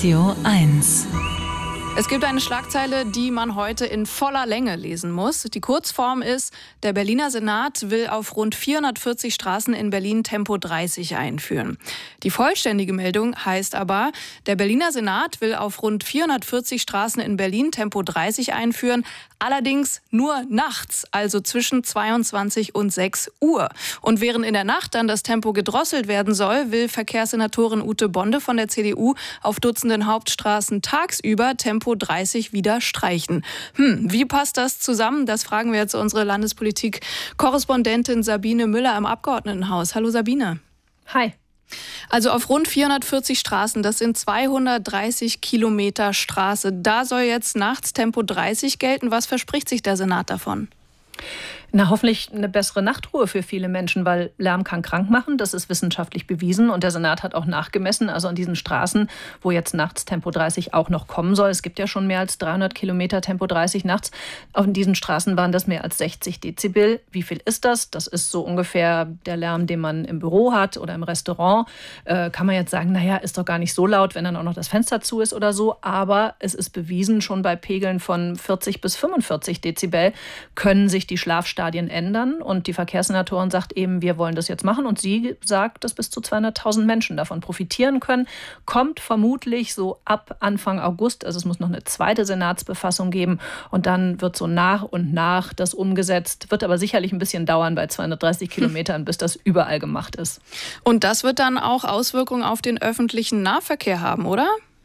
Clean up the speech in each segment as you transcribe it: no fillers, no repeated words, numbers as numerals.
Radio 1. Es gibt eine Schlagzeile, die man heute in voller Länge lesen muss. Die Kurzform ist: Der Berliner Senat will auf rund 440 Straßen in Berlin Tempo 30 einführen. Die vollständige Meldung heißt aber: Der Berliner Senat will auf rund 440 Straßen in Berlin Tempo 30 einführen, allerdings nur nachts, also zwischen 22 und 6 Uhr. Und während in der Nacht dann das Tempo gedrosselt werden soll, will Verkehrssenatorin Ute Bonde von der CDU auf Dutzenden Hauptstraßen tagsüber Tempo 30 wieder streichen. Wie passt das zusammen? Das fragen wir jetzt unsere Landespolitik-Korrespondentin Sabine Müller im Abgeordnetenhaus. Hallo Sabine. Hi. Also auf rund 440 Straßen, das sind 230 Kilometer Straße. Da soll jetzt nachts Tempo 30 gelten. Was verspricht sich der Senat davon? Na, hoffentlich eine bessere Nachtruhe für viele Menschen, weil Lärm kann krank machen. Das ist wissenschaftlich bewiesen. Und der Senat hat auch nachgemessen, also an diesen Straßen, wo jetzt nachts Tempo 30 auch noch kommen soll. Es gibt ja schon mehr als 300 Kilometer Tempo 30 nachts. Auf diesen Straßen waren das mehr als 60 Dezibel. Wie viel ist das? Das ist so ungefähr der Lärm, den man im Büro hat oder im Restaurant. Kann man jetzt sagen, naja, ist doch gar nicht so laut, wenn dann auch noch das Fenster zu ist oder so. Aber es ist bewiesen, schon bei Pegeln von 40 bis 45 Dezibel können sich die Schlafstadien ändern. Und die Verkehrssenatorin sagt eben, wir wollen das jetzt machen. Und sie sagt, dass bis zu 200.000 Menschen davon profitieren können. Kommt vermutlich so ab Anfang August. Also es muss noch eine zweite Senatsbefassung geben. Und dann wird so nach und nach das umgesetzt. Wird aber sicherlich ein bisschen dauern bei 230 Kilometern, bis das überall gemacht ist. Und das wird dann auch Auswirkungen auf den öffentlichen Nahverkehr haben, oder?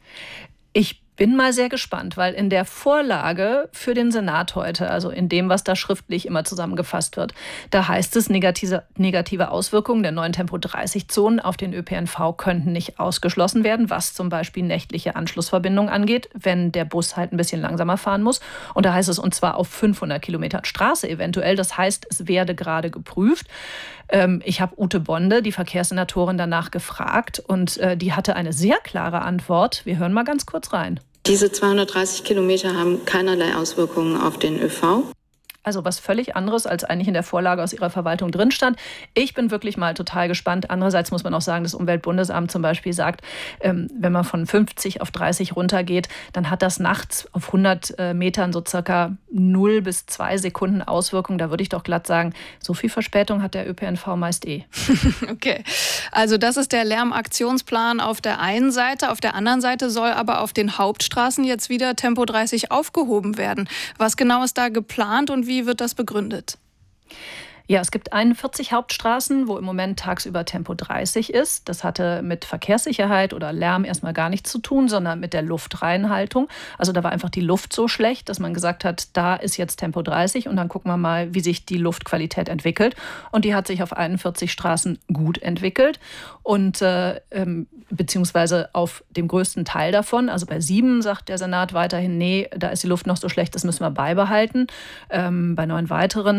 Ich bin mal sehr gespannt, weil in der Vorlage für den Senat heute, also in dem, was da schriftlich immer zusammengefasst wird, da heißt es, negative Auswirkungen der neuen Tempo-30-Zonen auf den ÖPNV könnten nicht ausgeschlossen werden, was zum Beispiel nächtliche Anschlussverbindungen angeht, wenn der Bus halt ein bisschen langsamer fahren muss. Und da heißt es, und zwar auf 500 Kilometern Straße eventuell. Das heißt, es werde gerade geprüft. Ich habe Ute Bonde, die Verkehrssenatorin, danach gefragt und die hatte eine sehr klare Antwort. Wir hören mal ganz kurz rein. Diese 230 Kilometer haben keinerlei Auswirkungen auf den ÖV. Also was völlig anderes, als eigentlich in der Vorlage aus ihrer Verwaltung drin stand. Ich bin wirklich mal total gespannt. Andererseits muss man auch sagen, das Umweltbundesamt zum Beispiel sagt, wenn man von 50 auf 30 runtergeht, dann hat das nachts auf 100 Metern so circa 0 bis 2 Sekunden Auswirkung. Da würde ich doch glatt sagen, so viel Verspätung hat der ÖPNV meist eh. Okay, also das ist der Lärmaktionsplan auf der einen Seite. Auf der anderen Seite soll aber auf den Hauptstraßen jetzt wieder Tempo 30 aufgehoben werden. Was genau ist da geplant und wie wird das begründet? Ja, es gibt 41 Hauptstraßen, wo im Moment tagsüber Tempo 30 ist. Das hatte mit Verkehrssicherheit oder Lärm erstmal gar nichts zu tun, sondern mit der Luftreinhaltung. Also da war einfach die Luft so schlecht, dass man gesagt hat, da ist jetzt Tempo 30 und dann gucken wir mal, wie sich die Luftqualität entwickelt. Und die hat sich auf 41 Straßen gut entwickelt und beziehungsweise auf dem größten Teil davon. Also bei 7 sagt der Senat weiterhin, nee, da ist die Luft noch so schlecht, das müssen wir beibehalten. Bei 9 weiteren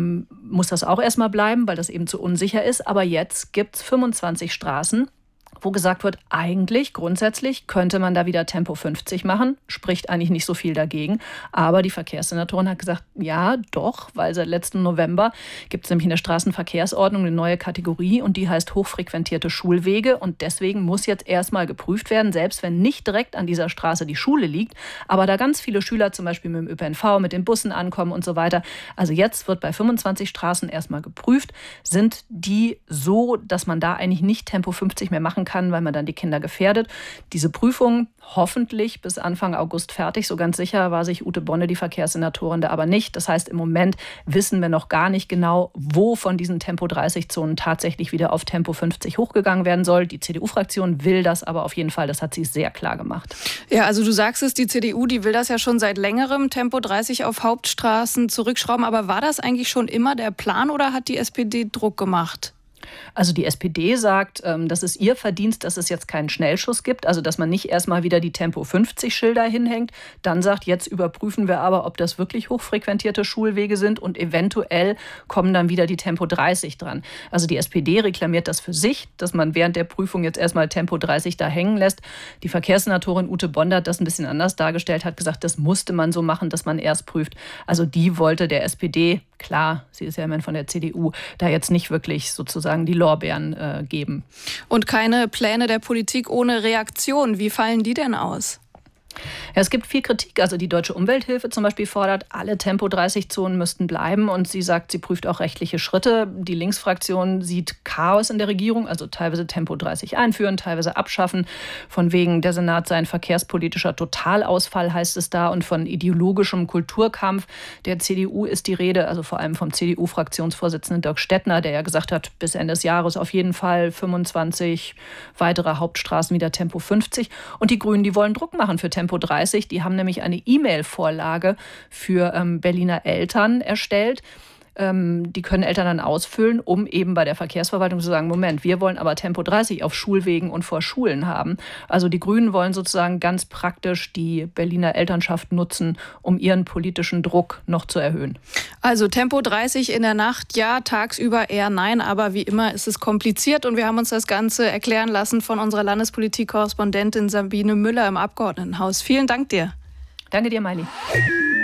muss das auch erstmal bleiben, weil das eben zu unsicher ist. Aber jetzt gibt es 25 Straßen, wo gesagt wird, eigentlich grundsätzlich könnte man da wieder Tempo 50 machen, spricht eigentlich nicht so viel dagegen. Aber die Verkehrssenatorin hat gesagt, ja, doch, weil seit letztem November gibt es nämlich in der Straßenverkehrsordnung eine neue Kategorie und die heißt hochfrequentierte Schulwege. Und deswegen muss jetzt erstmal geprüft werden, selbst wenn nicht direkt an dieser Straße die Schule liegt, aber da ganz viele Schüler zum Beispiel mit dem ÖPNV, mit den Bussen ankommen und so weiter. Also jetzt wird bei 25 Straßen erstmal geprüft, sind die so, dass man da eigentlich nicht Tempo 50 mehr machen kann, weil man dann die Kinder gefährdet. Diese Prüfung hoffentlich bis Anfang August fertig. So ganz sicher war sich Ute Bonde, die Verkehrssenatorin, da aber nicht. Das heißt, im Moment wissen wir noch gar nicht genau, wo von diesen Tempo-30-Zonen tatsächlich wieder auf Tempo 50 hochgegangen werden soll. Die CDU-Fraktion will das aber auf jeden Fall. Das hat sie sehr klar gemacht. Ja, also du sagst es, die CDU, die will das ja schon seit längerem, Tempo 30 auf Hauptstraßen zurückschrauben. Aber war das eigentlich schon immer der Plan oder hat die SPD Druck gemacht? Also die SPD sagt, das ist ihr Verdienst, dass es jetzt keinen Schnellschuss gibt, also dass man nicht erstmal wieder die Tempo-50-Schilder hinhängt, dann sagt, jetzt überprüfen wir aber, ob das wirklich hochfrequentierte Schulwege sind und eventuell kommen dann wieder die Tempo-30 dran. Also die SPD reklamiert das für sich, dass man während der Prüfung jetzt erstmal Tempo-30 da hängen lässt. Die Verkehrssenatorin Ute Bonde hat das ein bisschen anders dargestellt, hat gesagt, das musste man so machen, dass man erst prüft. Also die wollte der SPD klar, sie ist ja immerhin von der CDU, da jetzt nicht wirklich sozusagen die Lorbeeren geben. Und keine Pläne der Politik ohne Reaktion. Wie fallen die denn aus? Ja, es gibt viel Kritik. Also die Deutsche Umwelthilfe zum Beispiel fordert, alle Tempo-30-Zonen müssten bleiben. Und sie sagt, sie prüft auch rechtliche Schritte. Die Linksfraktion sieht Chaos in der Regierung, also teilweise Tempo 30 einführen, teilweise abschaffen. Von wegen, der Senat sei ein verkehrspolitischer Totalausfall, heißt es da. Und von ideologischem Kulturkampf der CDU ist die Rede, also vor allem vom CDU-Fraktionsvorsitzenden Dirk Stettner, der ja gesagt hat, bis Ende des Jahres auf jeden Fall 25 weitere Hauptstraßen wieder Tempo 50. Und die Grünen, die wollen Druck machen für Tempo 30. Die haben nämlich eine E-Mail-Vorlage für Berliner Eltern erstellt. Die können Eltern dann ausfüllen, um eben bei der Verkehrsverwaltung zu sagen, Moment, wir wollen aber Tempo 30 auf Schulwegen und vor Schulen haben. Also die Grünen wollen sozusagen ganz praktisch die Berliner Elternschaft nutzen, um ihren politischen Druck noch zu erhöhen. Also Tempo 30 in der Nacht, ja, tagsüber eher nein, aber wie immer ist es kompliziert und wir haben uns das Ganze erklären lassen von unserer Landespolitik-Korrespondentin Sabine Müller im Abgeordnetenhaus. Vielen Dank dir. Danke dir, Maili.